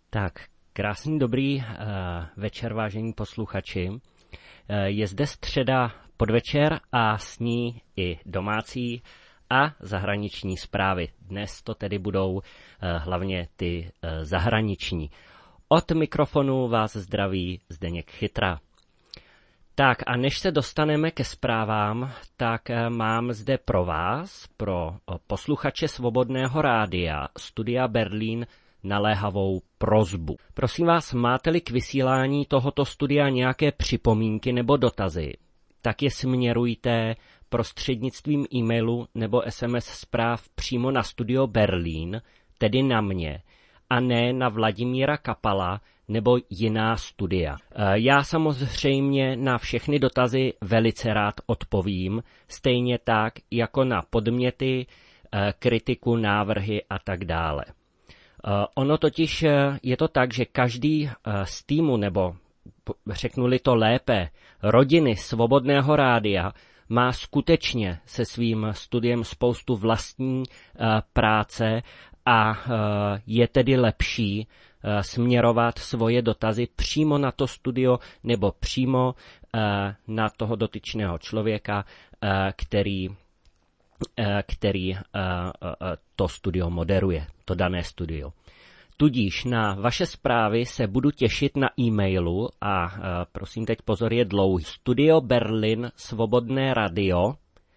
Tak, krásný dobrý večer, vážení posluchači. Je zde středa podvečer a s ní i domácí a zahraniční zprávy. Dnes to tedy budou hlavně ty zahraniční. Od mikrofonu vás zdraví Zdeněk Chytra. Tak a než se dostaneme ke zprávám, tak mám zde pro vás, pro posluchače Svobodného rádia, Studia Berlín, naléhavou prosbu. Prosím vás, máte-li k vysílání tohoto studia nějaké připomínky nebo dotazy, tak je směrujte prostřednictvím e-mailu nebo SMS zpráv přímo na Studio Berlín, tedy na mě, a ne na Vladimíra Kapala nebo jiná studia. Já samozřejmě na všechny dotazy velice rád odpovím, stejně tak jako na podměty, kritiku, návrhy a tak dále. Ono totiž je to tak, že každý z týmu, nebo řeknu-li to lépe, rodiny Svobodného rádia má skutečně se svým studiem spoustu vlastní práce a je tedy lepší směrovat svoje dotazy přímo na to studio nebo přímo na toho dotyčného člověka, který to studio moderuje, to dané studio. Tudíž na vaše zprávy se budu těšit na e-mailu a prosím teď pozor, je dlouhý. Studio Berlin Svobodné radio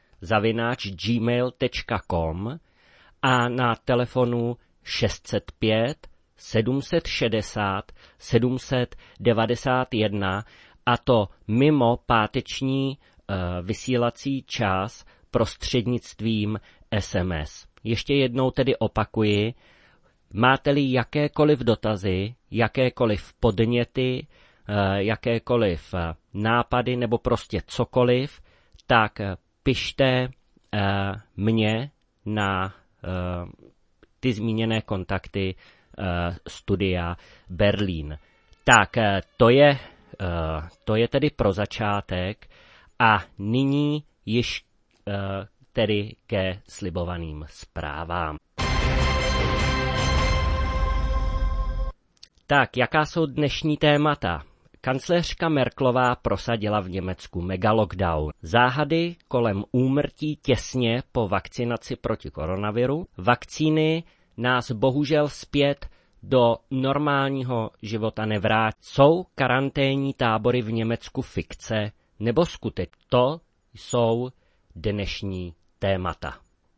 @gmail.com a na telefonu 605 760 791 a to mimo páteční vysílací čas prostřednictvím SMS. Ještě jednou tedy opakuji, máte-li jakékoliv dotazy, jakékoliv podněty, jakékoliv nápady nebo prostě cokoliv, tak pište mě na ty zmíněné kontakty Studia Berlín. Tak to je tedy pro začátek a nyní již tedy ke slibovaným zprávám. Tak, jaká jsou dnešní témata? Kancléřka Merkelová prosadila v Německu megalockdown. Záhady kolem úmrtí těsně po vakcinaci proti koronaviru. Vakcíny nás bohužel zpět do normálního života nevrátí. Jsou karanténní tábory v Německu fikce nebo skutek? To jsou dnešní témata.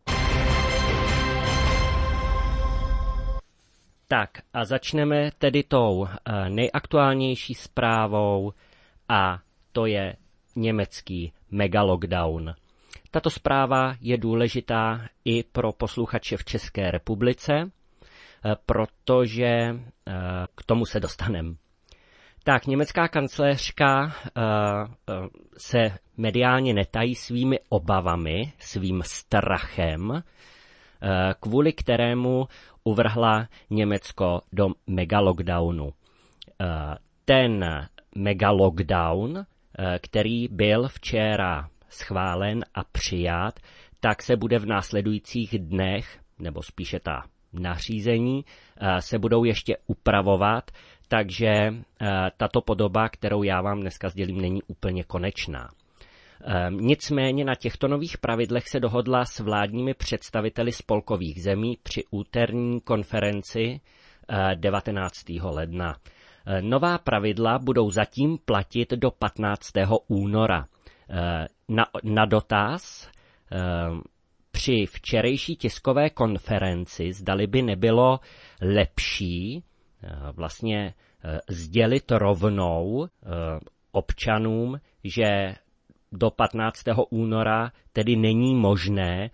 Tak a začneme tedy tou nejaktuálnější zprávou a to je německý megalockdown. Tato zpráva je důležitá i pro posluchače v České republice, protože k tomu se dostaneme. Tak, německá kancléřka se mediálně netají svými obavami, svým strachem, kvůli kterému uvrhla Německo do megalockdownu. Ten megalockdown, který byl včera schválen a přijat, tak se bude v následujících dnech, nebo spíše ta nařízení, se budou ještě upravovat, takže tato podoba, kterou já vám dneska sdělím, není úplně konečná. Nicméně na těchto nových pravidlech se dohodla s vládními představiteli spolkových zemí při úterní konferenci 19. ledna. Nová pravidla budou zatím platit do 15. února. Na dotaz při včerejší tiskové konferenci, zdali by nebylo lepší vlastně sdělit rovnou občanům, že do 15. února tedy není možné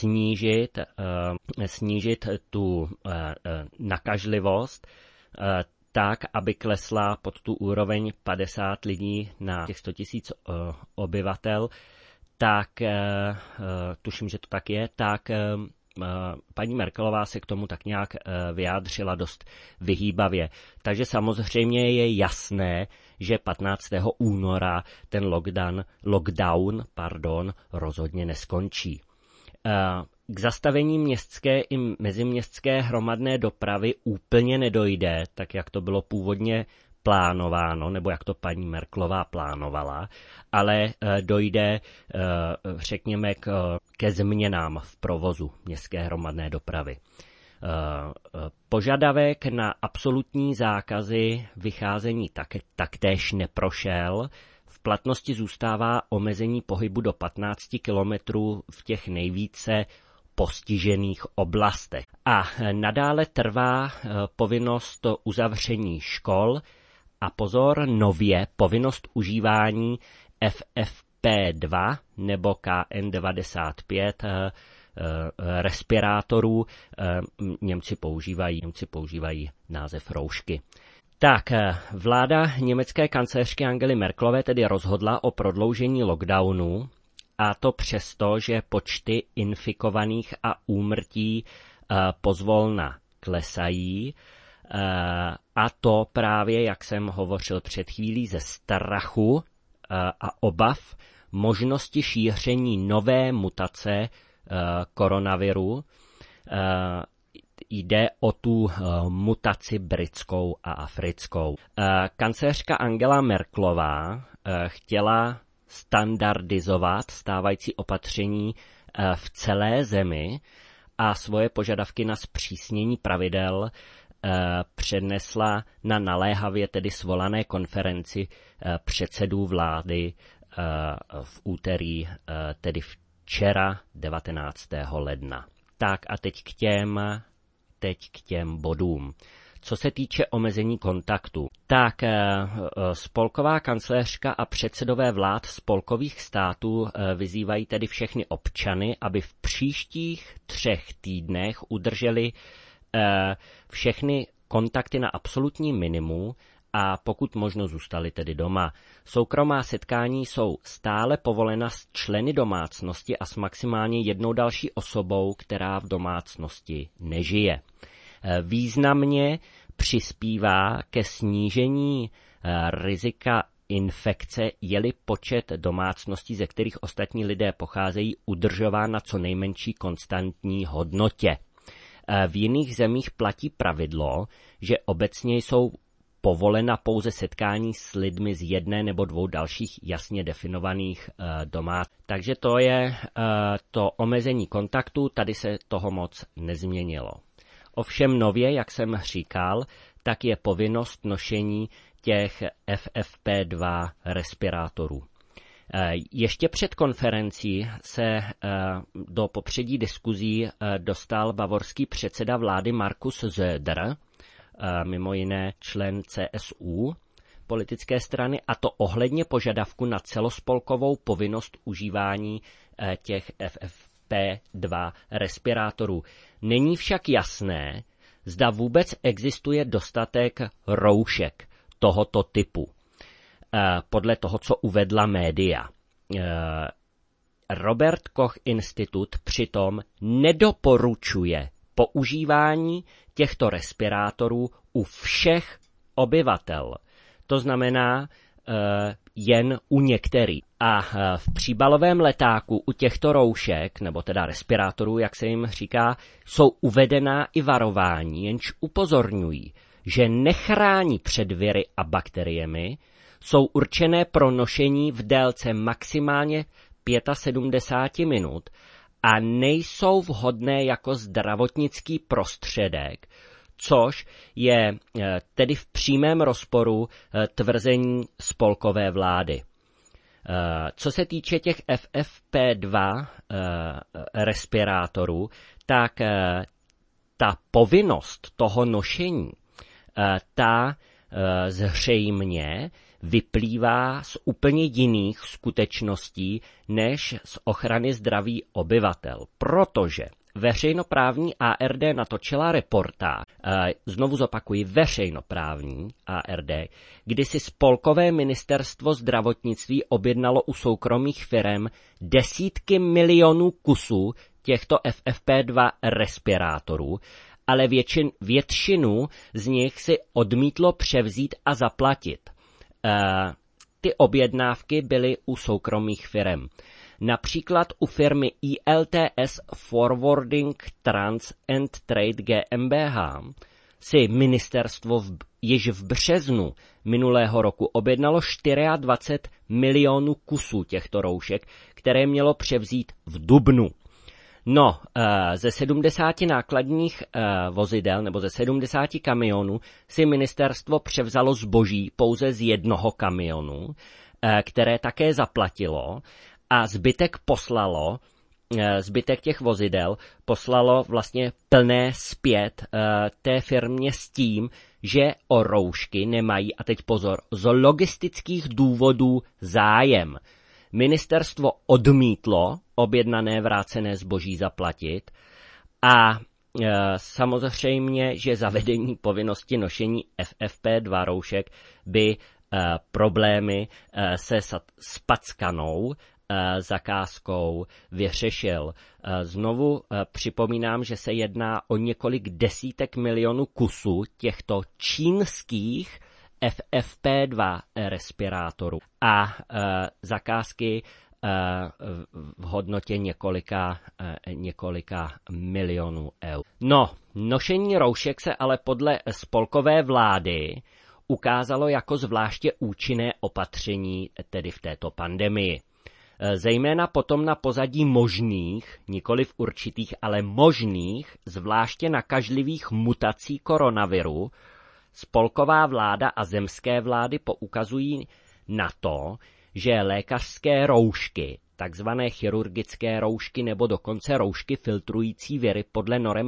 snížit tu nakažlivost tak, aby klesla pod tu úroveň 50 lidí na těch 100 000 obyvatel, tak tuším, že to tak je, tak paní Merkelová se k tomu tak nějak vyjádřila dost vyhýbavě. Takže samozřejmě je jasné, že 15. února ten lockdown rozhodně neskončí. K zastavení městské i meziměstské hromadné dopravy úplně nedojde, tak jak to bylo původně plánováno, nebo jak to paní Merkelová plánovala, ale dojde, řekněme, ke změnám v provozu městské hromadné dopravy. Požadavek na absolutní zákazy vycházení taktéž neprošel. V platnosti zůstává omezení pohybu do 15 kilometrů v těch nejvíce postižených oblastech. A nadále trvá povinnost uzavření škol a pozor, nově povinnost užívání FFP2 nebo KN95 respirátorů. Němci používají název roušky. Tak, vláda německé kancléřky Angely Merkelové tedy rozhodla o prodloužení lockdownu, a to přesto, že počty infikovaných a úmrtí pozvolna klesají, a to právě, jak jsem hovořil před chvílí, ze strachu a obav možnosti šíření nové mutace koronaviru. Jde o tu mutaci britskou a africkou. Kancléřka Angela Merkelová chtěla standardizovat stávající opatření v celé zemi a svoje požadavky na zpřísnění pravidel přednesla na naléhavě tedy svolané konferenci předsedů vlády v úterý, tedy včera 19. ledna. Tak a teď k těm bodům. Co se týče omezení kontaktu, tak spolková kancléřka a předsedové vlád spolkových států vyzývají tedy všechny občany, aby v příštích 3 týdnech udrželi všechny kontakty na absolutní minimu a pokud možno zůstali tedy doma. Soukromá setkání jsou stále povolena s členy domácnosti a s maximálně jednou další osobou, která v domácnosti nežije. Významně přispívá ke snížení rizika infekce, je-li počet domácností, ze kterých ostatní lidé pocházejí, udržován na co nejmenší konstantní hodnotě. V jiných zemích platí pravidlo, že obecně jsou povolena pouze setkání s lidmi z jedné nebo 2 dalších jasně definovaných domácností. Takže to je to omezení kontaktu, tady se toho moc nezměnilo. Ovšem nově, jak jsem říkal, tak je povinnost nošení těch FFP2 respirátorů. Ještě před konferencí se do popředí diskuzí dostal bavorský předseda vlády Markus Söder, mimo jiné člen CSU, politické strany, a to ohledně požadavku na celospolkovou povinnost užívání těch FFP2 respirátorů. Není však jasné, zda vůbec existuje dostatek roušek tohoto typu. Podle toho, co uvedla média. Robert Koch Institut přitom nedoporučuje používání těchto respirátorů u všech obyvatel. To znamená jen u některých. A v příbalovém letáku u těchto roušek, nebo teda respirátorů, jak se jim říká, jsou uvedená i varování, jenž upozorňují, že nechrání před viry a bakteriemi, jsou určené pro nošení v délce maximálně 75 minut a nejsou vhodné jako zdravotnický prostředek, což je tedy v přímém rozporu tvrzení spolkové vlády. Co se týče těch FFP2 respirátorů, tak ta povinnost toho nošení, ta zřejmě vyplývá z úplně jiných skutečností než z ochrany zdraví obyvatel, protože veřejnoprávní ARD natočila reportáž, znovu zopakuji, veřejnoprávní ARD, kdy si spolkové ministerstvo zdravotnictví objednalo u soukromých firem desítky milionů kusů těchto FFP2 respirátorů, ale většinu z nich si odmítlo převzít a zaplatit. Ty objednávky byly u soukromých firem. Například u firmy ILTS Forwarding Trans and Trade GmbH si ministerstvo již v březnu minulého roku objednalo 24 milionů kusů těchto roušek, které mělo převzít v dubnu. No, ze 70 nákladních vozidel nebo ze 70 kamionů si ministerstvo převzalo zboží pouze z jednoho kamionu, které také zaplatilo, a zbytek těch vozidel poslalo vlastně plné zpět té firmě s tím, že o roušky nemají, a teď pozor, z logistických důvodů zájem. Ministerstvo odmítlo objednané vrácené zboží zaplatit a samozřejmě, že zavedení povinnosti nošení FFP2 roušek by problémy se spackanou zakázkou vyřešil. Znovu připomínám, že se jedná o několik desítek milionů kusů těchto čínských FFP2 respirátorů a zakázky v hodnotě několika milionů eur. No, nošení roušek se ale podle spolkové vlády ukázalo jako zvláště účinné opatření tedy v této pandemii. Zejména potom na pozadí možných, nikoliv určitých, ale možných, zvláště nakažlivých mutací koronaviru, spolková vláda a zemské vlády poukazují na to, že lékařské roušky, takzvané chirurgické roušky nebo dokonce roušky filtrující viry podle norem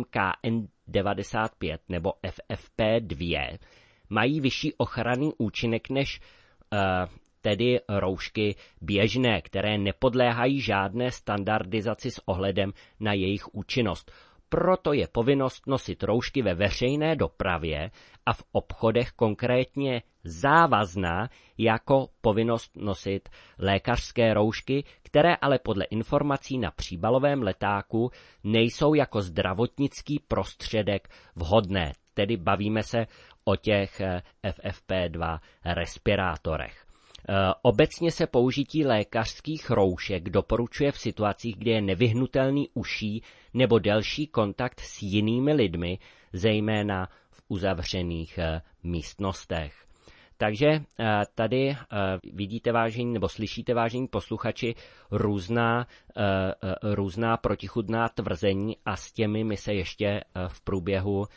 KN95 nebo FFP2, mají vyšší ochranný účinek než tedy roušky běžné, které nepodléhají žádné standardizaci s ohledem na jejich účinnost. Proto je povinnost nosit roušky ve veřejné dopravě a v obchodech konkrétně závazná jako povinnost nosit lékařské roušky, které ale podle informací na příbalovém letáku nejsou jako zdravotnický prostředek vhodné. Tedy bavíme se o těch FFP2 respirátorech. Obecně se použití lékařských roušek doporučuje v situacích, kdy je nevyhnutelný užší nebo delší kontakt s jinými lidmi, zejména v uzavřených místnostech. Takže tady vidíte, vážení, nebo slyšíte, vážení posluchači, různá protichůdná tvrzení a s těmi my se ještě v průběhu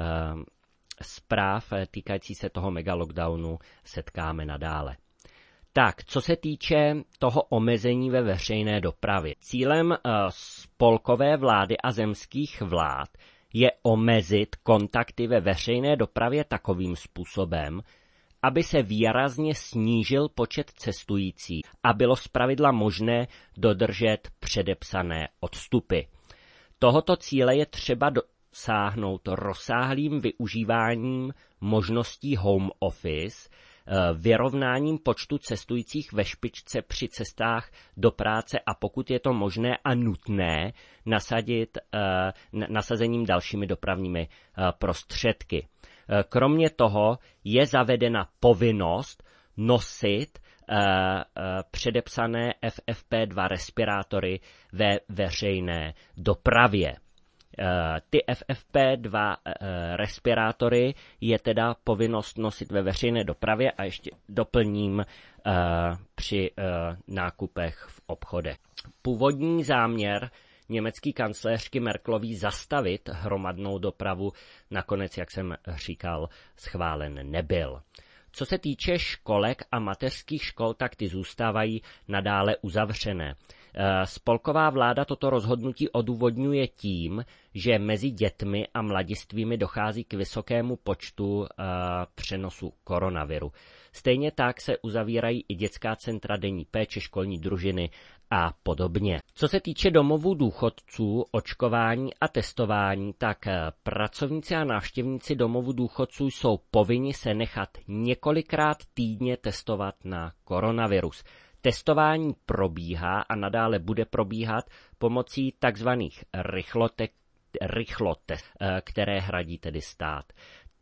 zpráv týkající se toho megalockdownu setkáme nadále. Tak, co se týče toho omezení ve veřejné dopravě. Cílem spolkové vlády a zemských vlád je omezit kontakty ve veřejné dopravě takovým způsobem, aby se výrazně snížil počet cestujících a bylo zpravidla možné dodržet předepsané odstupy. Tohoto cíle je třeba dosáhnout rozsáhlým využíváním možností home office, vyrovnáním počtu cestujících ve špičce při cestách do práce a pokud je to možné a nutné, nasazením dalšími dopravními prostředky. Kromě toho je zavedena povinnost nosit předepsané FFP2 respirátory ve veřejné dopravě. Ty FFP2 respirátory je teda povinnost nosit ve veřejné dopravě a ještě doplním při nákupech v obchodech. Původní záměr německé kancléřky Merkelový zastavit hromadnou dopravu nakonec, jak jsem říkal, schválen nebyl. Co se týče školek a mateřských škol, tak ty zůstávají nadále uzavřené. Spolková vláda toto rozhodnutí odůvodňuje tím, že mezi dětmi a mladistvými dochází k vysokému počtu přenosu koronaviru. Stejně tak se uzavírají i dětská centra denní péče, školní družiny a podobně. Co se týče domovů důchodců, očkování a testování, tak pracovníci a návštěvníci domovů důchodců jsou povinni se nechat několikrát týdně testovat na koronavirus. Testování probíhá a nadále bude probíhat pomocí tzv. rychlotest, které hradí tedy stát.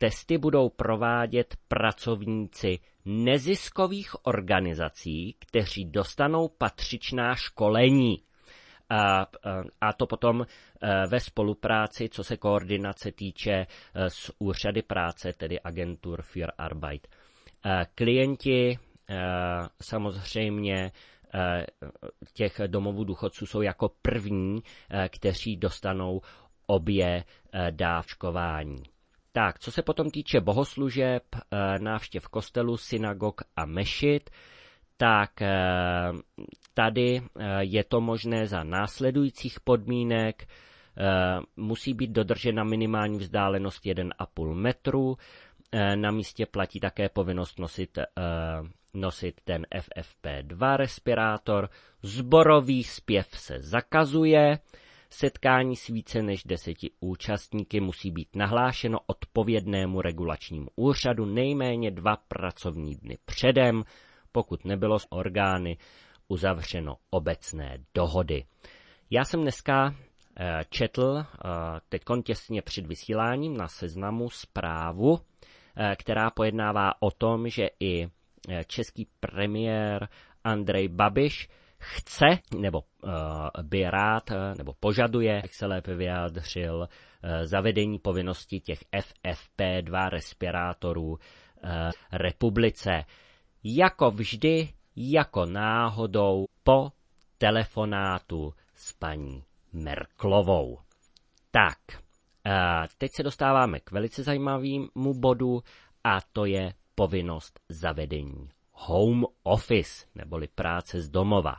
testy budou provádět pracovníci neziskových organizací, kteří dostanou patřičná školení. A to potom ve spolupráci, co se koordinace týče s úřady práce, tedy Agentur für Arbeit. Klienti samozřejmě těch domovů důchodců jsou jako první, kteří dostanou obě dávčkování. Tak, co se potom týče bohoslužeb, návštěv kostelů, synagog a mešit, tak tady je to možné za následujících podmínek. Musí být dodržena minimální vzdálenost 1,5 metru. Na místě platí také povinnost nosit ten FFP2 respirátor. Sborový zpěv se zakazuje. Setkání s více než 10 účastníky musí být nahlášeno odpovědnému regulačnímu úřadu nejméně 2 pracovní dny předem, pokud nebylo s orgány uzavřeno obecné dohody. Já jsem dneska četl teď těsně před vysíláním na Seznamu zprávu, která pojednává o tom, že i český premiér Andrej Babiš chce, nebo by rád, nebo požaduje, jak se lépe vyjádřil, zavedení povinnosti těch FFP2 respirátorů republice. Jako vždy, jako náhodou po telefonátu s paní Merkelovou. Tak, teď se dostáváme k velice zajímavému bodu a to je povinnost zavedení home office, neboli práce z domova.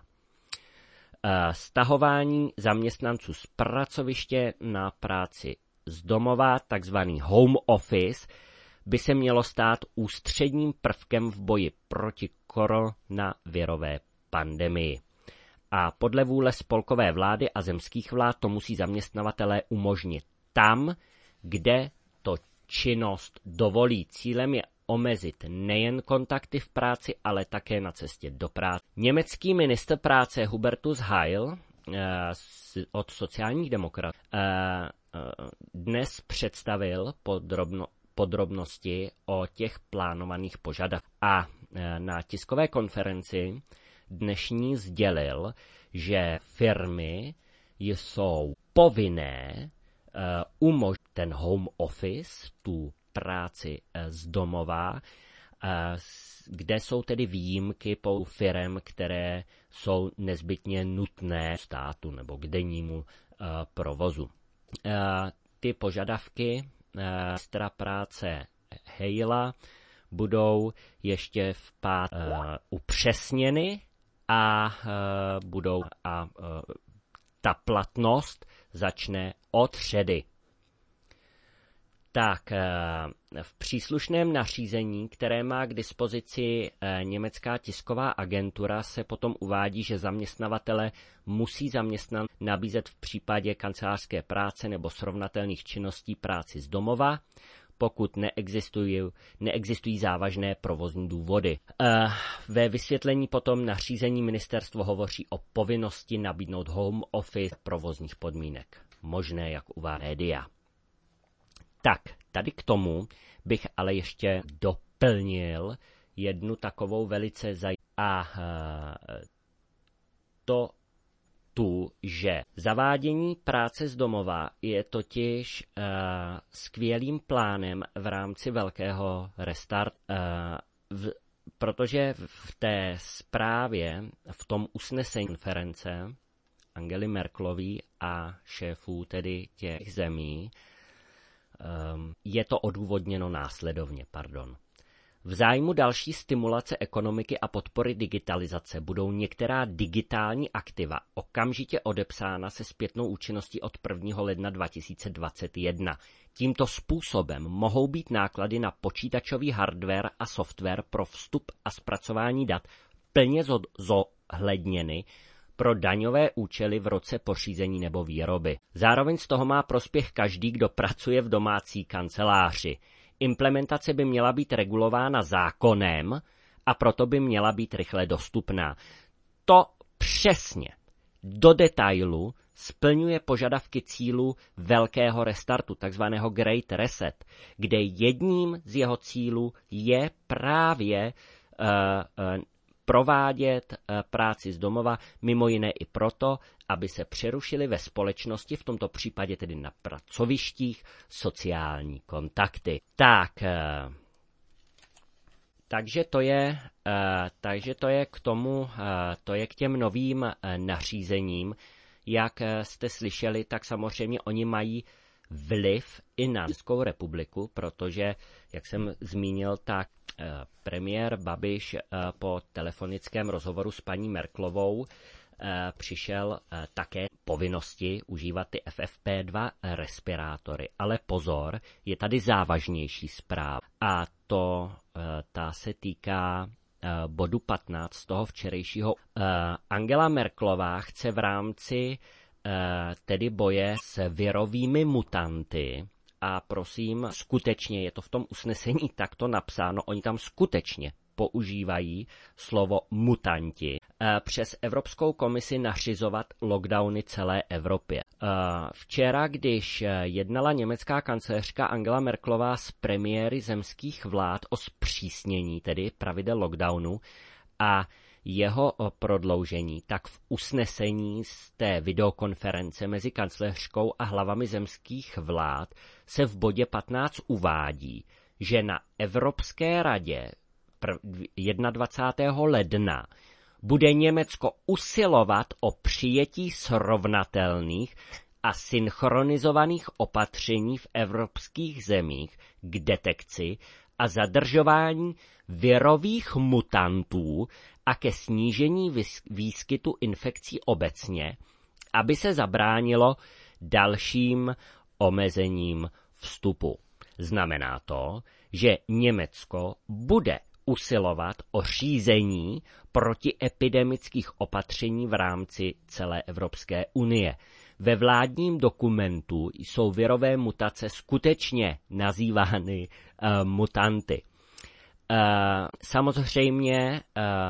Stahování zaměstnanců z pracoviště na práci z domova, takzvaný home office, by se mělo stát ústředním prvkem v boji proti koronavirové pandemii. A podle vůle spolkové vlády a zemských vlád to musí zaměstnavatelé umožnit tam, kde to činnost dovolí. Cílem je omezit nejen kontakty v práci, ale také na cestě do práce. Německý ministr práce Hubertus Heil od sociálních demokratů dnes představil podrobnosti o těch plánovaných požadavcích. A na tiskové konferenci dnešní sdělil, že firmy jsou povinné umožnit ten home office, tu práci z domova, kde jsou tedy výjimky po firem, které jsou nezbytně nutné státu nebo k dennímu provozu. Ty požadavky ministra práce Heila budou ještě v upřesněny a ta platnost začne od středy. Tak v příslušném nařízení, které má k dispozici německá tisková agentura, se potom uvádí, že zaměstnavatele musí zaměstnanci nabízet v případě kancelářské práce nebo srovnatelných činností práci z domova, pokud neexistují závažné provozní důvody. Ve vysvětlení potom nařízení ministerstvo hovoří o povinnosti nabídnout home office provozních podmínek, možné jak uvádí média. Tak, tady k tomu bych ale ještě doplnil jednu takovou velice že zavádění práce z domova je totiž skvělým plánem v rámci velkého restartu, protože v té zprávě, v tom usnesení konference Angely Merkelový a šéfů tedy těch zemí, je to odůvodněno následovně. V zájmu další stimulace ekonomiky a podpory digitalizace budou některá digitální aktiva okamžitě odepsána se zpětnou účinností od 1. ledna 2021. Tímto způsobem mohou být náklady na počítačový hardware a software pro vstup a zpracování dat plně zohledněny pro daňové účely v roce pořízení nebo výroby. Zároveň z toho má prospěch každý, kdo pracuje v domácí kanceláři. Implementace by měla být regulována zákonem a proto by měla být rychle dostupná. To přesně do detailu splňuje požadavky cílu velkého restartu, takzvaného Great Reset, kde jedním z jeho cílů je právě provádět práci z domova, mimo jiné i proto, aby se přerušily ve společnosti, v tomto případě tedy na pracovištích, sociální kontakty. Takže to je k tomu, to je k těm novým nařízením. Jak jste slyšeli, tak samozřejmě oni mají vliv i na Českou republiku, protože, jak jsem zmínil, tak premiér Babiš po telefonickém rozhovoru s paní Merkelovou přišel také povinnosti užívat ty FFP2 respirátory. Ale pozor, je tady závažnější zpráva a ta se týká bodu 15 z toho včerejšího. Angela Merkelová chce v rámci tedy boje s virovými mutanty, a prosím, skutečně je to v tom usnesení takto napsáno, oni tam skutečně používají slovo mutanti, přes Evropskou komisi nařizovat lockdowny celé Evropě. Včera, když jednala německá kancléřka Angela Merkelová s premiéry zemských vlád o zpřísnění, tedy pravidel lockdownu a jeho prodloužení, tak v usnesení z té videokonference mezi kancléřkou a hlavami zemských vlád se v bodě 15 uvádí, že na Evropské radě 21. ledna bude Německo usilovat o přijetí srovnatelných a synchronizovaných opatření v evropských zemích k detekci a zadržování virových mutantů a ke snížení výskytu infekcí obecně, aby se zabránilo dalším omezením vstupu. Znamená to, že Německo bude usilovat o řízení protiepidemických opatření v rámci celé Evropské unie. Ve vládním dokumentu jsou virové mutace skutečně nazývány mutanty. Samozřejmě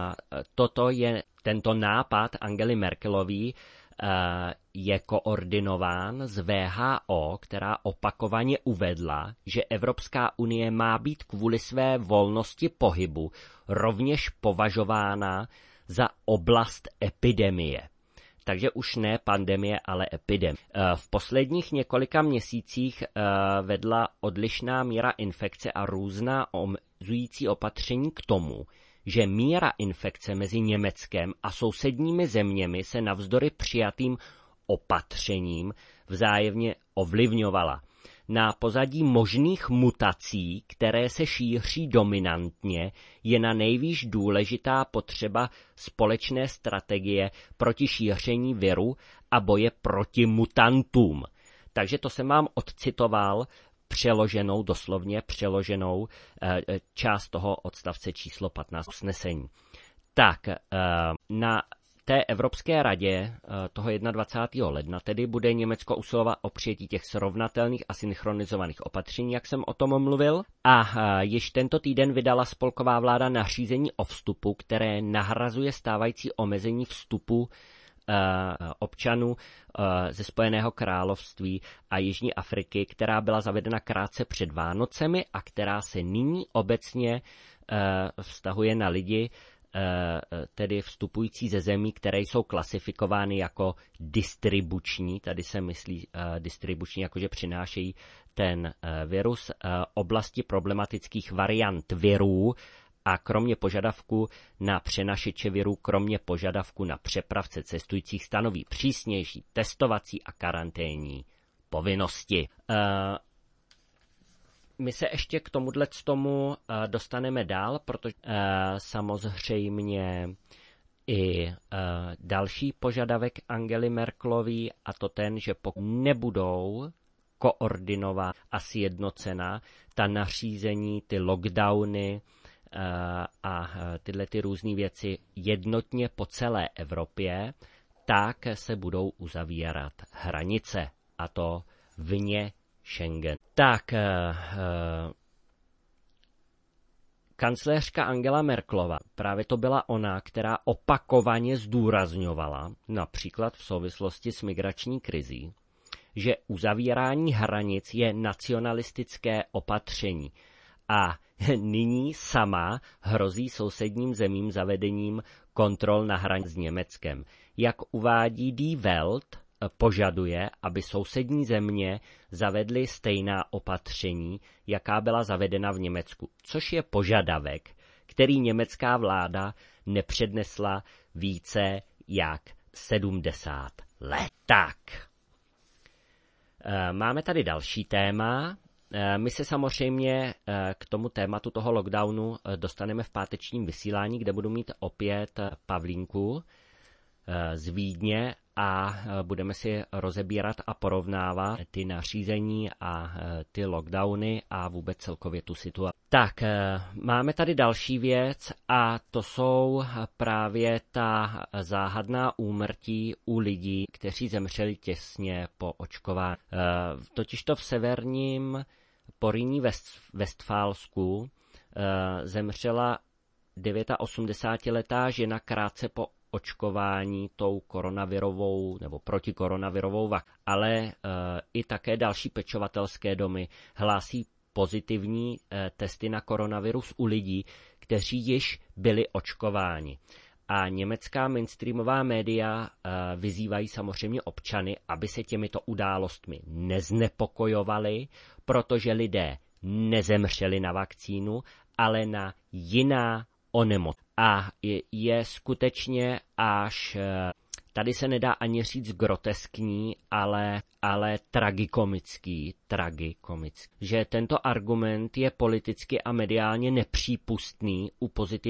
tento nápad Angely Merkelové je koordinován z WHO, která opakovaně uvedla, že Evropská unie má být kvůli své volnosti pohybu rovněž považována za oblast epidemie. Takže už ne pandemie, ale epidemie. V posledních několika měsících vedla odlišná míra infekce a různá omezující opatření k tomu, že míra infekce mezi Německem a sousedními zeměmi se navzdory přijatým opatřením vzájemně ovlivňovala. Na pozadí možných mutací, které se šíří dominantně, je na nejvýš důležitá potřeba společné strategie proti šíření viru a boje proti mutantům. Takže to jsem vám odcitoval doslovně přeloženou část toho odstavce číslo 15 usnesení. Tak, na té Evropské radě toho 21. ledna tedy bude Německo usilovat o přijetí těch srovnatelných a synchronizovaných opatření, jak jsem o tom mluvil. A již tento týden vydala spolková vláda nařízení o vstupu, které nahrazuje stávající omezení vstupu občanů ze Spojeného království a Jižní Afriky, která byla zavedena krátce před Vánocemi a která se nyní obecně vztahuje na lidi, tedy vstupující ze zemí, které jsou klasifikovány jako distribuční, tady se myslí distribuční, jakože přinášejí ten virus, oblasti problematických variant virů a kromě požadavku na přenašeče virů, kromě požadavku na přepravce cestujících stanoví přísnější testovací a karanténní povinnosti. My se ještě k tomu dostaneme dál, protože samozřejmě i další požadavek Angely Merkelové, a to ten, že pokud nebudou koordinovat a sjednocena ta nařízení, ty lockdowny a tyhle ty různé věci jednotně po celé Evropě, tak se budou uzavírat hranice, a to vně Schengen. Tak, Kancléřka Angela Merkelová, právě to byla ona, která opakovaně zdůrazňovala, například v souvislosti s migrační krizí, že uzavírání hranic je nacionalistické opatření a nyní sama hrozí sousedním zemím zavedením kontrol na hranici s Německem. Jak uvádí Die Welt, požaduje, aby sousední země zavedly stejná opatření, jaká byla zavedena v Německu, což je požadavek, který německá vláda nepřednesla více jak 70 let. Tak, máme tady další téma. My se samozřejmě k tomu tématu toho lockdownu dostaneme v pátečním vysílání, kde budu mít opět Pavlínku z Vídně a budeme si rozebírat a porovnávat ty nařízení a ty lockdowny a vůbec celkově tu situaci. Tak, máme tady další věc a to jsou právě ta záhadná úmrtí u lidí, kteří zemřeli těsně po očkování. Totižto v severním Porýní Westfálsku zemřela 89letá žena krátce po očkování tou koronavirovou nebo protikoronavirovou vakcínou. Ale i také další pečovatelské domy hlásí pozitivní testy na koronavirus u lidí, kteří již byli očkováni. A německá mainstreamová média vyzývají samozřejmě občany, aby se těmito událostmi neznepokojovali, protože lidé nezemřeli na vakcínu, ale na jiná onemocnění. A je skutečně až, tady se nedá ani říct groteskní, ale tragikomický, že tento argument je politicky a mediálně nepřípustný u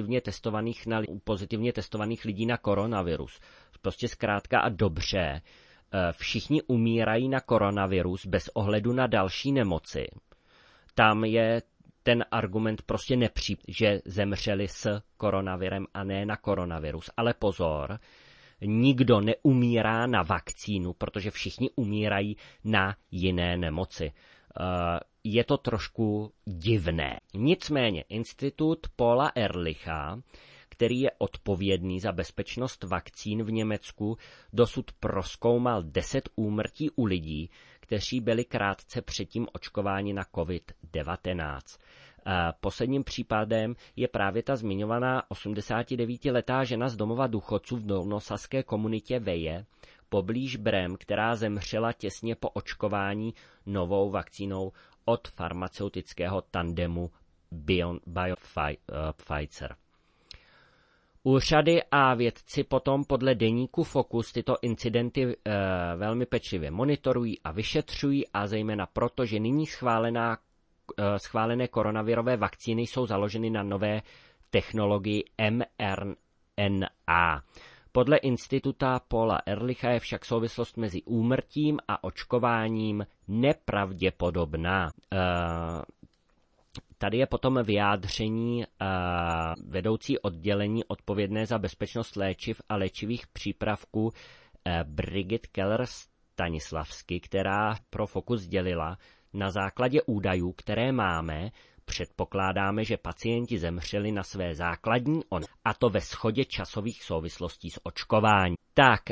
pozitivně testovaných lidí na koronavirus. Prostě zkrátka a dobře, všichni umírají na koronavirus bez ohledu na další nemoci. Tam je ten argument prostě že zemřeli s koronavirem a ne na koronavirus. Ale pozor, nikdo neumírá na vakcínu, protože všichni umírají na jiné nemoci. Je to trošku divné. Nicméně Institut Paula Ehrlicha, který je odpovědný za bezpečnost vakcín v Německu, dosud prozkoumal 10 úmrtí u lidí, kteří byli krátce předtím očkováni na COVID-19. Posledním případem je právě ta zmiňovaná 89letá žena z domova důchodců v dolnosaské komunitě Veje, poblíž Brem, která zemřela těsně po očkování novou vakcínou od farmaceutického tandemu Pfizer. Úřady a vědci potom podle deníku Focus tyto incidenty velmi pečlivě monitorují a vyšetřují, a zejména proto, že nyní schválené koronavirové vakcíny jsou založeny na nové technologii mRNA. Podle instituta Paula Ehrlicha je však souvislost mezi úmrtím a očkováním nepravděpodobná. Tady je potom vyjádření vedoucí oddělení odpovědné za bezpečnost léčiv a léčivých přípravků Brigitte Keller-Stanislavsky, která pro Focus sdělila: na základě údajů, které máme, předpokládáme, že pacienti zemřeli na své základní a to ve shodě časových souvislostí s očkováním. Tak,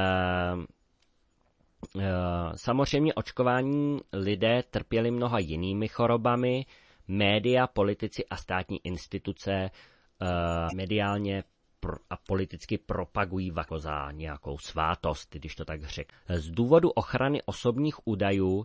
samozřejmě očkování lidé trpěli mnoha jinými chorobami. Média, politici a státní instituce mediálně a politicky propagují jako za nějakou svátost, když to tak řekl. Z důvodu ochrany osobních údajů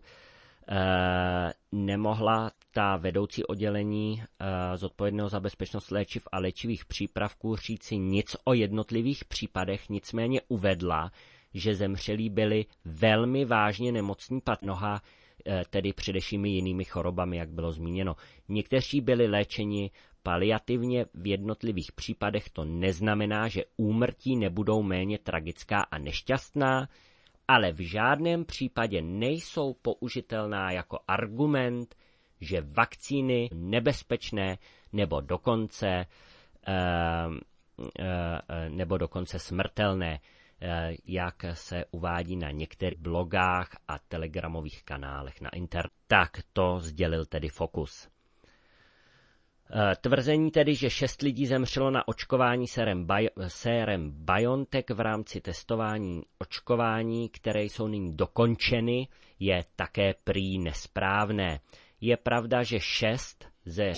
nemohla ta vedoucí oddělení zodpovědného za bezpečnost léčiv a léčivých přípravků říci nic o jednotlivých případech, nicméně uvedla, že zemřelí byli velmi vážně nemocní mnoha, tedy především jinými chorobami, jak bylo zmíněno. Někteří byli léčeni paliativně v jednotlivých případech, to neznamená, že úmrtí nebudou méně tragická a nešťastná, ale v žádném případě nejsou použitelná jako argument, že vakcíny nebezpečné nebo dokonce smrtelné, jak se uvádí na některých blogách a telegramových kanálech na internetu. Tak to sdělil tedy Focus. Tvrzení tedy, že 6 lidí zemřelo na očkování sérem BioNTech v rámci testování očkování, které jsou nyní dokončeny, je také prý nesprávné. Je pravda, že 6 ze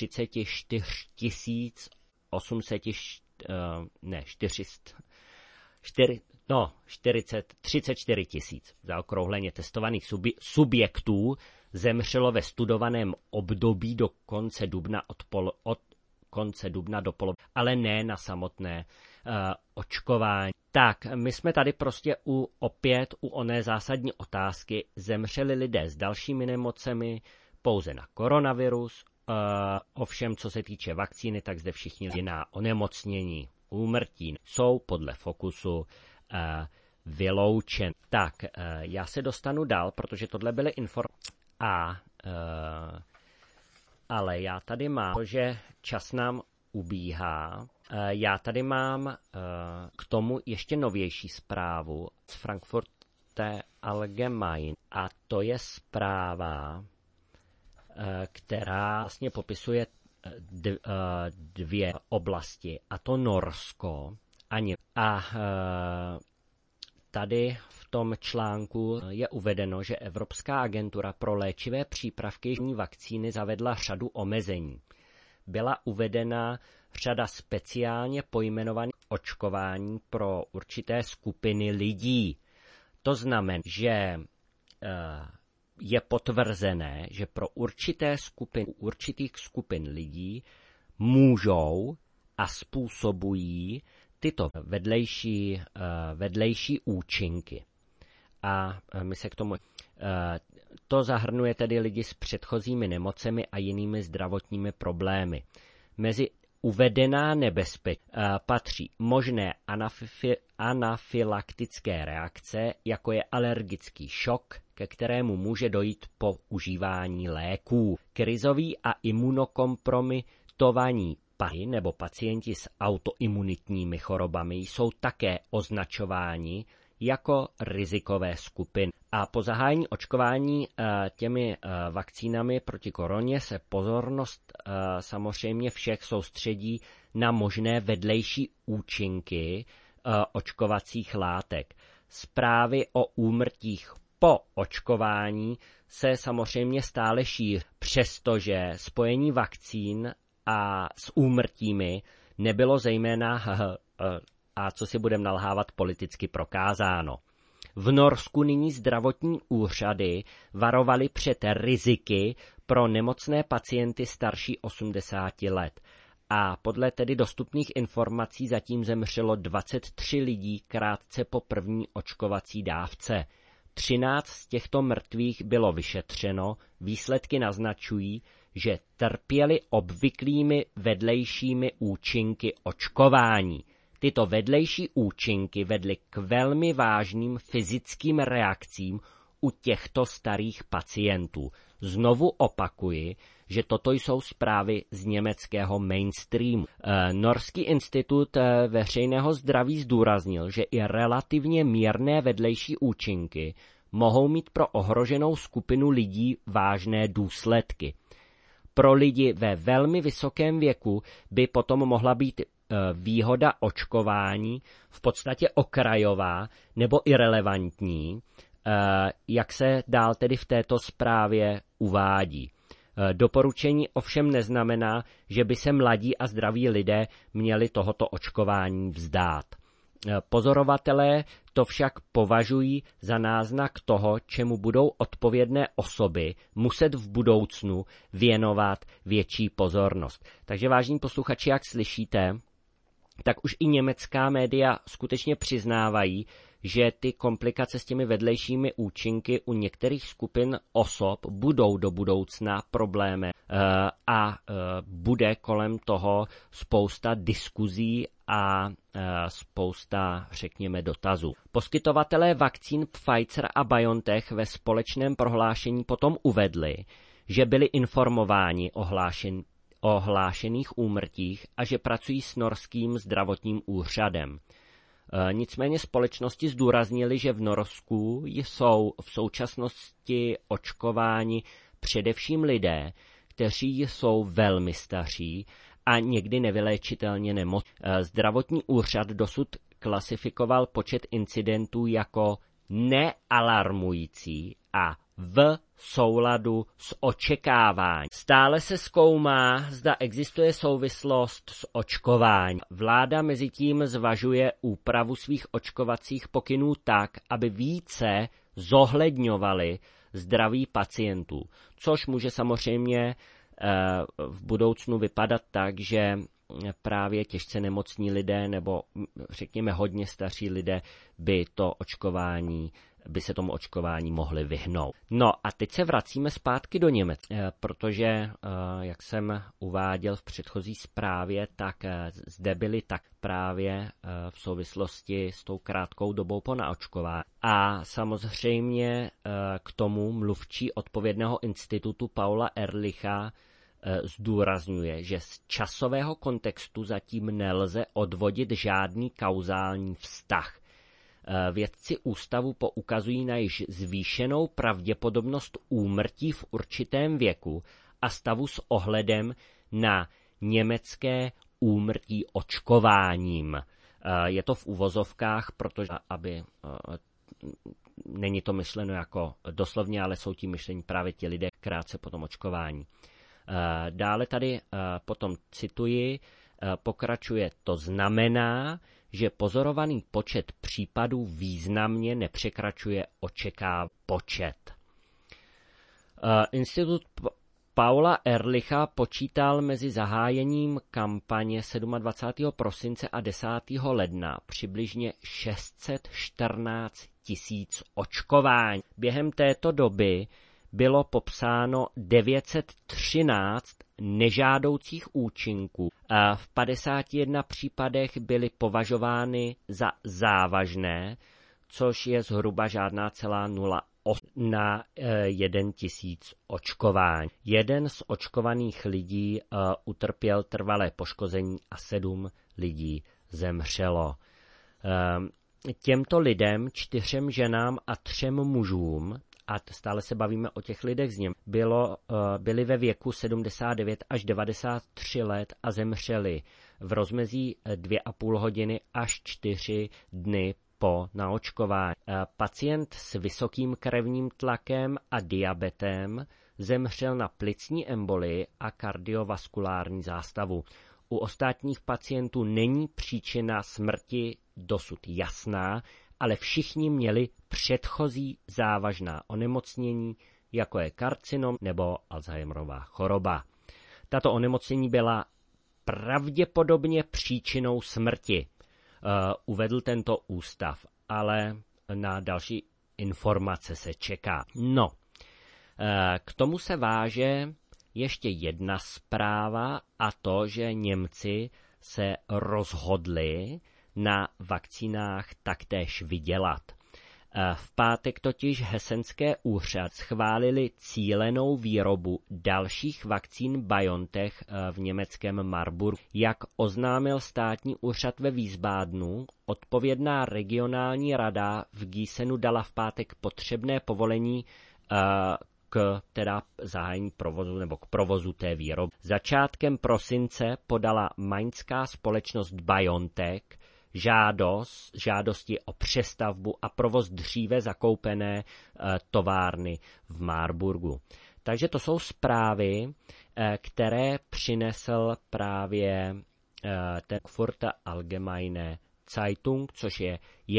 34 tisíc zaokrouhleně testovaných subjektů zemřelo ve studovaném období do konce dubna od konce dubna do poloviny, ale ne na samotné očkování. Tak, my jsme tady prostě opět u oné zásadní otázky. Zemřeli lidé s dalšími nemocemi pouze na koronavirus, ovšem co se týče vakcíny, tak zde všichni jiná onemocnění, úmrtí jsou podle Focusu vyloučen. Tak, já se dostanu dál, protože tohle byly informace. Ale já tady mám, protože čas nám ubíhá, já tady mám k tomu ještě novější zprávu z Frankfurter Allgemeine. A to je zpráva, která vlastně popisuje dvě oblasti, a to Norsko a tady v tom článku je uvedeno, že Evropská agentura pro léčivé přípravky vakcíny zavedla řadu omezení. Byla uvedena řada speciálně pojmenovaných očkování pro určité skupiny lidí. To znamená, že je potvrzené, že pro určitých skupin lidí můžou a způsobují tyto vedlejší účinky. A my se k tomu... To zahrnuje tedy lidi s předchozími nemocemi a jinými zdravotními problémy. Mezi uvedená nebezpečí patří možné anafylaktické reakce, jako je alergický šok, ke kterému může dojít po užívání léků. Krizoví a imunokompromitovaní nebo pacienti s autoimunitními chorobami jsou také označováni jako rizikové skupiny. A po zahájení očkování těmi vakcínami proti koroně se pozornost samozřejmě všech soustředí na možné vedlejší účinky očkovacích látek. Zprávy o úmrtích po očkování se samozřejmě stále šíří, přestože spojení vakcín a s úmrtími nebylo zejména, a co si budeme nalhávat, politicky prokázáno. V Norsku nyní zdravotní úřady varovaly před riziky pro nemocné pacienty starší 80 let. A podle tedy dostupných informací zatím zemřelo 23 lidí krátce po první očkovací dávce. 13 z těchto mrtvých bylo vyšetřeno, výsledky naznačují, že trpěli obvyklými vedlejšími účinky očkování. Tyto vedlejší účinky vedly k velmi vážným fyzickým reakcím u těchto starých pacientů. Znovu opakuji, že toto jsou zprávy z německého mainstreamu. Norský institut veřejného zdraví zdůraznil, že i relativně mírné vedlejší účinky mohou mít pro ohroženou skupinu lidí vážné důsledky. Pro lidi ve velmi vysokém věku by potom mohla být výhoda očkování v podstatě okrajová nebo irelevantní, jak se dál tedy v této zprávě uvádí. Doporučení ovšem neznamená, že by se mladí a zdraví lidé měli tohoto očkování vzdát. Pozorovatelé to však považují za náznak toho, čemu budou odpovědné osoby muset v budoucnu věnovat větší pozornost. Takže vážení posluchači, jak slyšíte, tak už i německá média skutečně přiznávají, že ty komplikace s těmi vedlejšími účinky u některých skupin osob budou do budoucna problémy a bude kolem toho spousta diskuzí a spousta, řekněme, dotazů. Poskytovatelé vakcín Pfizer a BioNTech ve společném prohlášení potom uvedli, že byli informováni o hlášených úmrtích a že pracují s norským zdravotním úřadem. Nicméně společnosti zdůraznili, že v Norsku jsou v současnosti očkováni především lidé, kteří jsou velmi staří a někdy nevyléčitelně nemocní. Zdravotní úřad dosud klasifikoval počet incidentů jako nealarmující a v souladu s očekáváním. Stále se zkoumá, zda existuje souvislost s očkováním. Vláda mezitím zvažuje úpravu svých očkovacích pokynů tak, aby více zohledňovaly zdraví pacientů, což může samozřejmě v budoucnu vypadat tak, že právě těžce nemocní lidé nebo řekněme hodně starší lidé by se tomu očkování mohli vyhnout. No a teď se vracíme zpátky do Německa, protože, jak jsem uváděl v předchozí zprávě, tak zde byly tak právě v souvislosti s tou krátkou dobou po naočkování. A samozřejmě k tomu mluvčí odpovědného institutu Paula Ehrlicha zdůrazňuje, že z časového kontextu zatím nelze odvodit žádný kauzální vztah. Vědci ústavu poukazují na již zvýšenou pravděpodobnost úmrtí v určitém věku a stavu s ohledem na německé úmrtí očkováním. Je to v uvozovkách, protože není to myšleno jako doslovně, ale jsou tím myšlení právě ti lidé krátce po tom očkování. Dále tady potom cituji, pokračuje, to znamená, že pozorovaný počet případů významně nepřekračuje očekávaný počet. Institut Paula Ehrlicha počítal mezi zahájením kampaně 27. prosince a 10. ledna přibližně 614 000 očkování. Během této doby bylo popsáno 913 nežádoucích účinků. V 51 případech byly považovány za závažné, což je zhruba žádná celá 0,8 na 1 000 očkování. Jeden z očkovaných lidí utrpěl trvalé poškození a 7 lidí zemřelo. Těmto lidem, 4 ženám a 3 mužům, a stále se bavíme o těch lidech z něm, byli ve věku 79 až 93 let a zemřeli v rozmezí 2,5 hodiny až 4 dny po naočkování. Pacient s vysokým krevním tlakem a diabetem zemřel na plicní embolii a kardiovaskulární zástavu. U ostatních pacientů není příčina smrti dosud jasná, ale všichni měli předchozí závažná onemocnění, jako je karcinom nebo Alzheimerova choroba. Tato onemocnění byla pravděpodobně příčinou smrti, uvedl tento ústav, ale na další informace se čeká. No, k tomu se váže ještě jedna zpráva, a to, že Němci se rozhodli na vakcínách taktéž vydělat. V pátek totiž hesenské úřad schválili cílenou výrobu dalších vakcín BioNTech v německém Marburgu. Jak oznámil státní úřad ve Wiesbadenu, odpovědná regionální rada v Gießenu dala v pátek potřebné povolení k zahájení provozu nebo k provozu té výroby. Začátkem prosince podala mainská společnost BioNTech žádosti o přestavbu a provoz dříve zakoupené továrny v Marburgu. Takže to jsou zprávy, které přinesl právě ten Frankfurter Allgemeine Zeitung, což je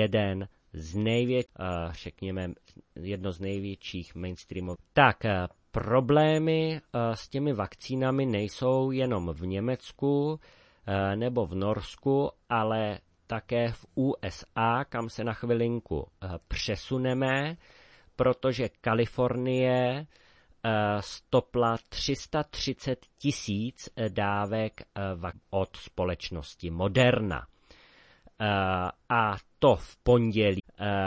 jedno z největších mainstreamových. Tak, problémy s těmi vakcínami nejsou jenom v Německu nebo v Norsku, ale také v USA, kam se na chvilinku přesuneme, protože Kalifornie stopla 330 000 dávek od společnosti Moderna. A to v pondělí,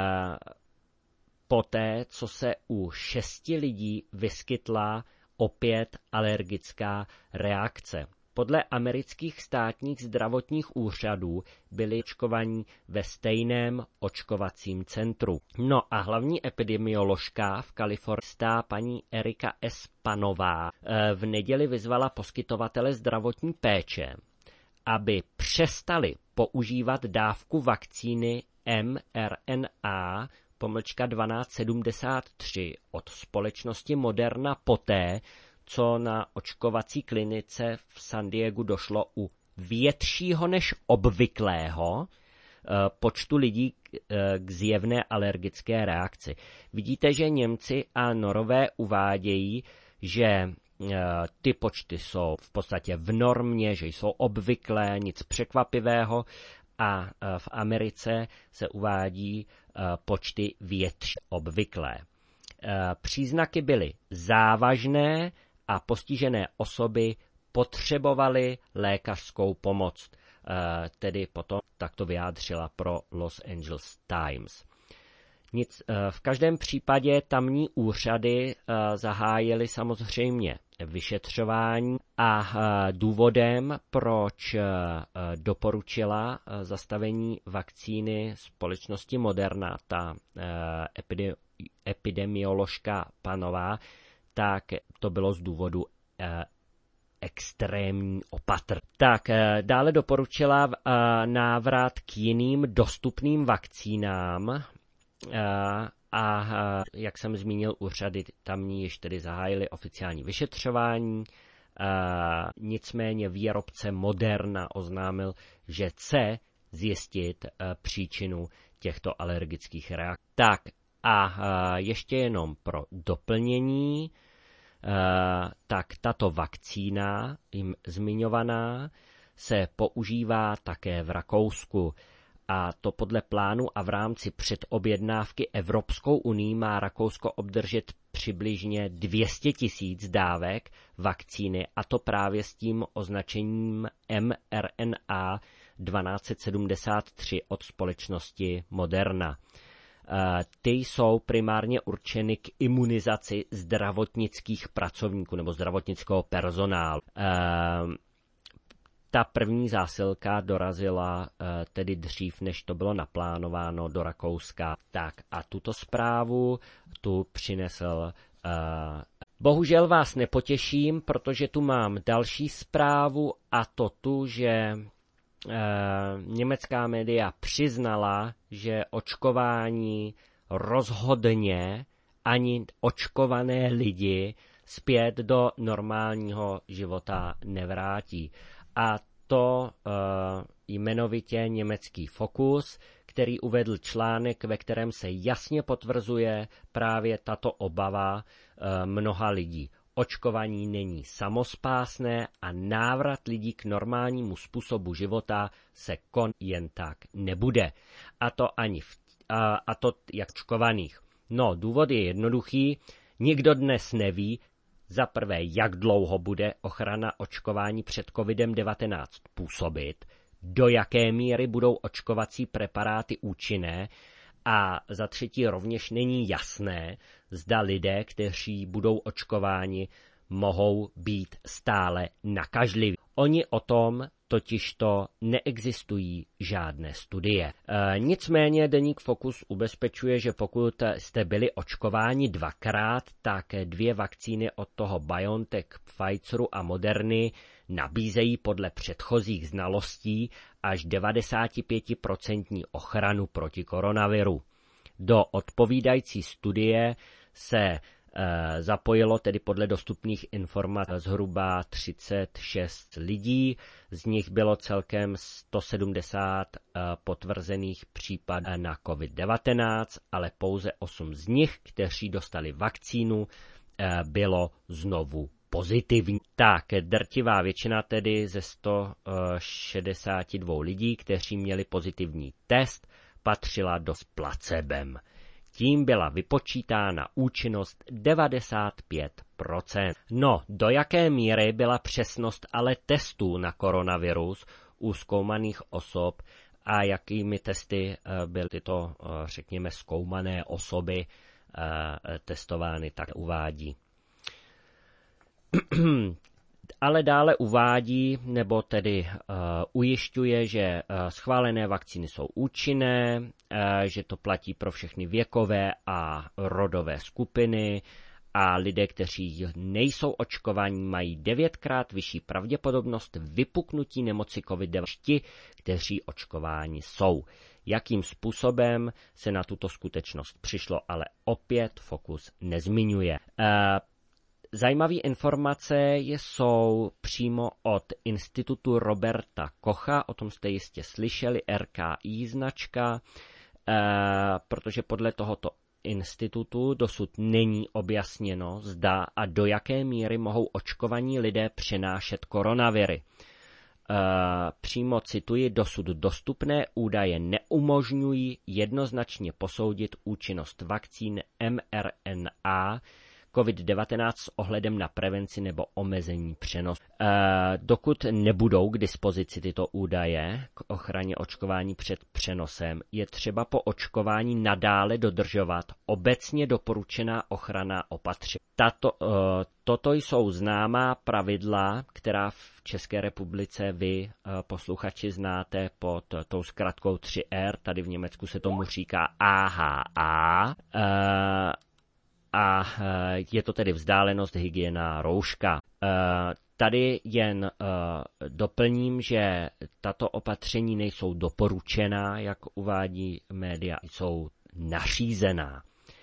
poté, co se u 6 lidí vyskytla opět alergická reakce. Podle amerických státních zdravotních úřadů byli očkovaní ve stejném očkovacím centru. No a hlavní epidemioložka v Kalifornii, paní Erika S. Panová, v neděli vyzvala poskytovatele zdravotní péče, aby přestali používat dávku vakcíny mRNA /1273 od společnosti Moderna poté, co na očkovací klinice v San Diegu došlo u většího než obvyklého počtu lidí k zjevné alergické reakci. Vidíte, že Němci a Norové uvádějí, že ty počty jsou v podstatě v normě, že jsou obvyklé, nic překvapivého, a v Americe se uvádí počty větší obvyklé. Příznaky byly závažné a postižené osoby potřebovaly lékařskou pomoc. Tedy potom takto vyjádřila pro Los Angeles Times. V každém případě tamní úřady zahájily samozřejmě vyšetřování a důvodem, proč doporučila zastavení vakcíny společnosti Moderna, ta epidemioložka Panová, tak to bylo z důvodu extrémní opatrnosti. Tak dále doporučila návrat k jiným dostupným vakcínám, a jak jsem zmínil, úřady tamní již tedy zahájily oficiální vyšetřování. Nicméně výrobce Moderna oznámil, že chce zjistit příčinu těchto alergických reakcí. Tak a ještě jenom pro doplnění, tak tato vakcína, jim zmiňovaná, se používá také v Rakousku. A to podle plánu a v rámci předobjednávky Evropskou unii má Rakousko obdržet přibližně 200 000 dávek vakcíny, a to právě s tím označením mRNA 1273 od společnosti Moderna. Ty jsou primárně určeny k imunizaci zdravotnických pracovníků nebo zdravotnického personálu. Ta první zásilka dorazila tedy dřív, než to bylo naplánováno, do Rakouska. Tak a tuto zprávu tu přinesl. Bohužel vás nepotěším, protože tu mám další zprávu, a to tu, že německá média přiznala, že očkování rozhodně ani očkované lidi zpět do normálního života nevrátí. A to jmenovitě německý Fokus, který uvedl článek, ve kterém se jasně potvrzuje právě tato obava mnoha lidí. Očkování není samospásné a návrat lidí k normálnímu způsobu života se jen tak nebude. A to jak očkovaných. No, důvod je jednoduchý. Nikdo dnes neví, za prvé, jak dlouho bude ochrana očkování před COVID-19 působit, do jaké míry budou očkovací preparáty účinné, a za třetí rovněž není jasné, zda lidé, kteří budou očkováni, mohou být stále nakažliví. Oni o tom totižto neexistují žádné studie. Nicméně deník Focus ubezpečuje, že pokud jste byli očkováni dvakrát, tak 2 vakcíny od toho BioNTech, Pfizeru a Moderny nabízejí podle předchozích znalostí až 95% ochranu proti koronaviru. Do odpovídající studie se zapojilo tedy podle dostupných informací zhruba 36 lidí, z nich bylo celkem 170 potvrzených případů na COVID-19, ale pouze 8 z nich, kteří dostali vakcínu, bylo znovu pozitivní. Tak, drtivá většina tedy ze 162 lidí, kteří měli pozitivní test, patřila do s placebem. Tím byla vypočítána účinnost 95%. No, do jaké míry byla přesnost ale testů na koronavirus u zkoumaných osob a jakými testy byly tyto, řekněme, zkoumané osoby testovány, tak uvádí. Ale dále uvádí, nebo tedy ujišťuje, že schválené vakcíny jsou účinné, že to platí pro všechny věkové a rodové skupiny a lidé, kteří nejsou očkovaní, mají 9krát vyšší pravděpodobnost vypuknutí nemoci COVID-19, kteří očkováni jsou. Jakým způsobem se na tuto skutečnost přišlo, ale opět fokus nezmiňuje. Zajímavé informace jsou přímo od Institutu Roberta Kocha, o tom jste jistě slyšeli, RKI značka, protože podle tohoto institutu dosud není objasněno, zda a do jaké míry mohou očkovaní lidé přenášet koronaviry. Přímo cituji, dosud dostupné údaje neumožňují jednoznačně posoudit účinnost vakcín mRNA COVID-19 s ohledem na prevenci nebo omezení přenosu. Dokud nebudou k dispozici tyto údaje k ochraně očkování před přenosem, je třeba po očkování nadále dodržovat obecně doporučená ochranná opatření. Toto jsou známá pravidla, která v České republice vy, posluchači, znáte pod tou zkratkou 3R. Tady v Německu se tomu říká AHA. A je to tedy vzdálenost, hygiena, rouška. Tady jen doplním, že tato opatření nejsou doporučená, jak uvádí média, jsou nařízená.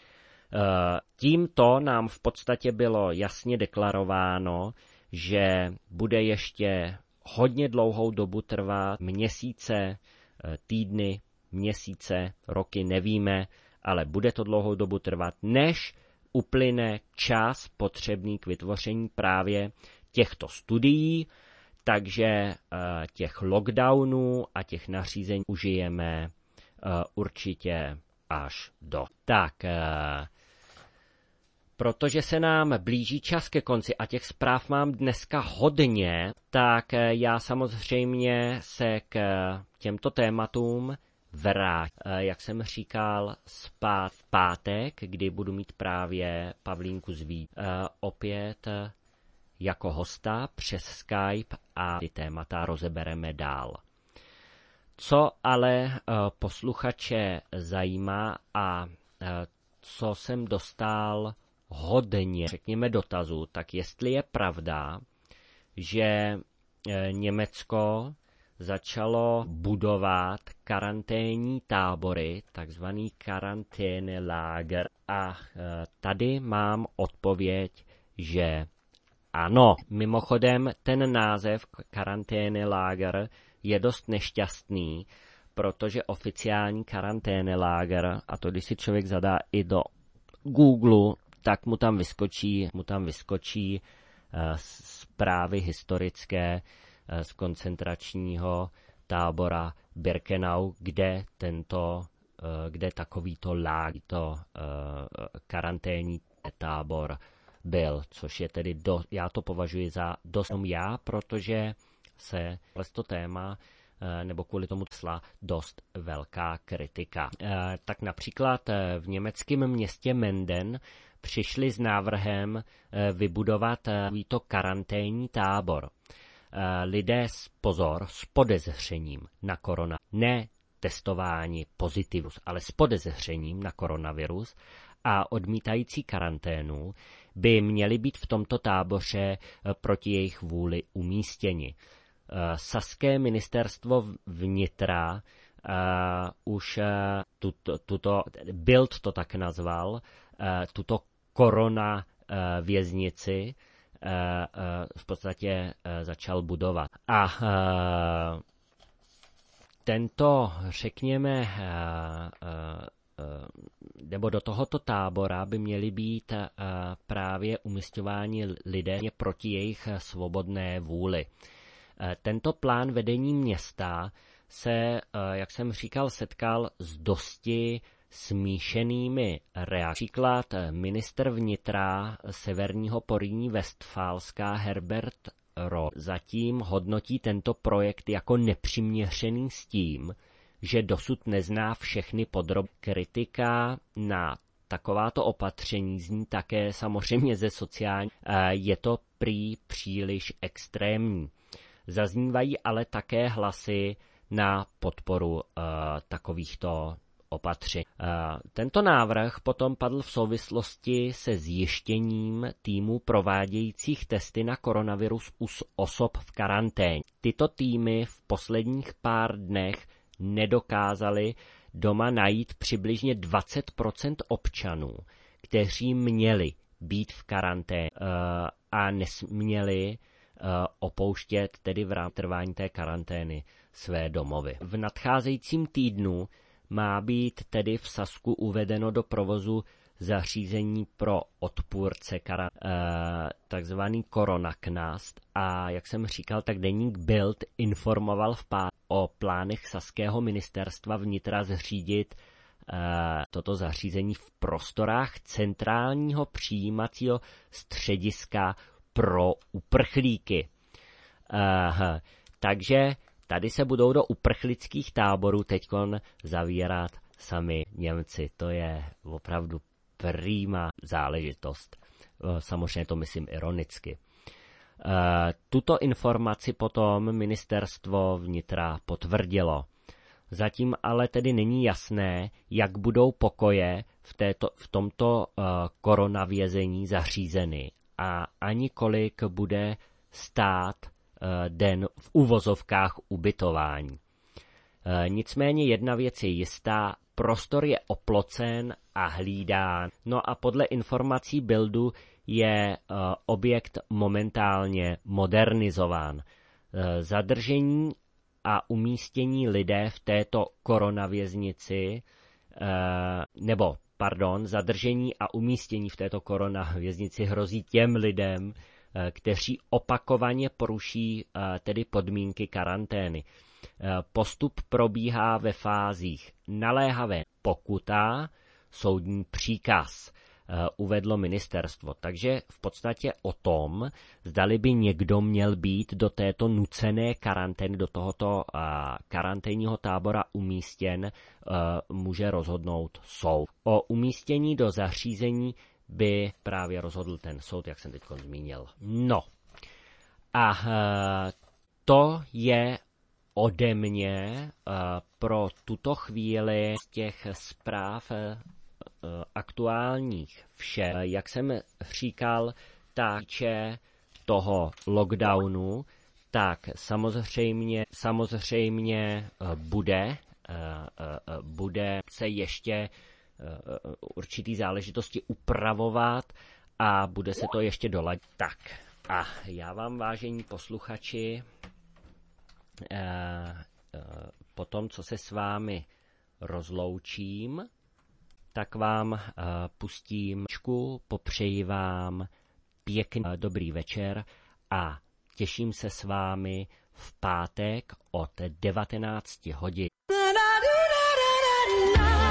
Tímto nám v podstatě bylo jasně deklarováno, že bude ještě hodně dlouhou dobu trvat, měsíce, týdny, měsíce, roky, nevíme, ale bude to dlouhou dobu trvat, než uplyne čas potřebný k vytvoření právě těchto studií, takže těch lockdownů a těch nařízení užijeme určitě až do. Tak, protože se nám blíží čas ke konci a těch zpráv mám dneska hodně, tak já samozřejmě se k těmto tématům vrát. Jak jsem říkal, v pátek, kdy budu mít právě Pavlínku z Vídně opět jako hosta přes Skype a ty témata rozebereme dál. Co ale posluchače zajímá a co jsem dostal hodně, řekněme, dotazů, tak jestli je pravda, že Německo začalo budovat karanténní tábory, takzvaný Quarantänelager. A tady mám odpověď, že ano. Mimochodem, ten název Quarantänelager je dost nešťastný, protože oficiální Quarantänelager, a to když si člověk zadá i do Google, tak mu tam vyskočí zprávy historické z koncentračního tábora Birkenau, kde takovýto karanténní tábor byl, což je tedy já to považuji za dost protože se to téma nebo kvůli tomu tla dost velká kritika. Tak například v německém městě Menden přišli s návrhem vybudovat takovýto karanténní tábor. Lidé s podezřením na korona, ne testování pozitivus, ale s podezřením na koronavirus a odmítající karanténu by měli být v tomto táboře proti jejich vůli umístěni. Saské ministerstvo vnitra už Bild to tak nazval, tuto korona věznici v podstatě začal budovat. A tento, řekněme, nebo do tohoto tábora by měli být právě umisťováni lidé proti jejich svobodné vůli. Tento plán vedení města se, jak jsem říkal, setkal s dosti smíšenými reakcemi. Příklad ministr vnitra severního Porýní Vestfálska Herbert Roth zatím hodnotí tento projekt jako nepřiměřený s tím, že dosud nezná všechny podrobnosti. Kritika na takováto opatření zní také samozřejmě ze sociální. Je to prý příliš extrémní. Zaznívají ale také hlasy na podporu takovýchto opatření. Tento návrh potom padl v souvislosti se zjištěním týmů provádějících testy na koronavirus u osob v karanténě. Tyto týmy v posledních pár dnech nedokázaly doma najít přibližně 20% občanů, kteří měli být v karanténě a nesměli opouštět tedy v rámci trvání té karantény své domovy. V nadcházejícím týdnu má být tedy v Sasku uvedeno do provozu zařízení pro odpůrce takzvaný koronaknast a jak jsem říkal, tak deník Bild informoval v pátek o plánech saského ministerstva vnitra zřídit toto zařízení v prostorách centrálního přijímacího střediska pro uprchlíky. Takže tady se budou do uprchlických táborů teďkon zavírat sami Němci. To je opravdu prima záležitost. Samozřejmě to myslím ironicky. Tuto informaci potom ministerstvo vnitra potvrdilo. Zatím ale tedy není jasné, jak budou pokoje v tomto koronavězení zařízeny a ani kolik bude stát den v uvozovkách ubytování. Nicméně jedna věc je jistá, prostor je oplocen a hlídán. No a podle informací Bildu je objekt momentálně modernizován. Zadržení a umístění lidé v této koronavěznici, zadržení a umístění v této koronavěznici hrozí těm lidem, kteří opakovaně poruší tedy podmínky karantény. Postup probíhá ve fázích naléhavé pokuta, soudní příkaz, uvedlo ministerstvo. Takže v podstatě o tom, zdali by někdo měl být do této nucené karantény, do tohoto karanténního tábora umístěn, může rozhodnout soud. O umístění do zařízení by právě rozhodl ten soud, jak jsem teď zmínil. No a to je ode mě pro tuto chvíli z těch zpráv aktuálních vše. Jak jsem říkal, takže toho lockdownu, tak samozřejmě bude se ještě určitý záležitosti upravovat a bude se to ještě doladit. Tak a já vám, vážení posluchači, po tom, co se s vámi rozloučím, tak vám pustím, popřeji vám pěkný dobrý večer a těším se s vámi v pátek od 19 hodin.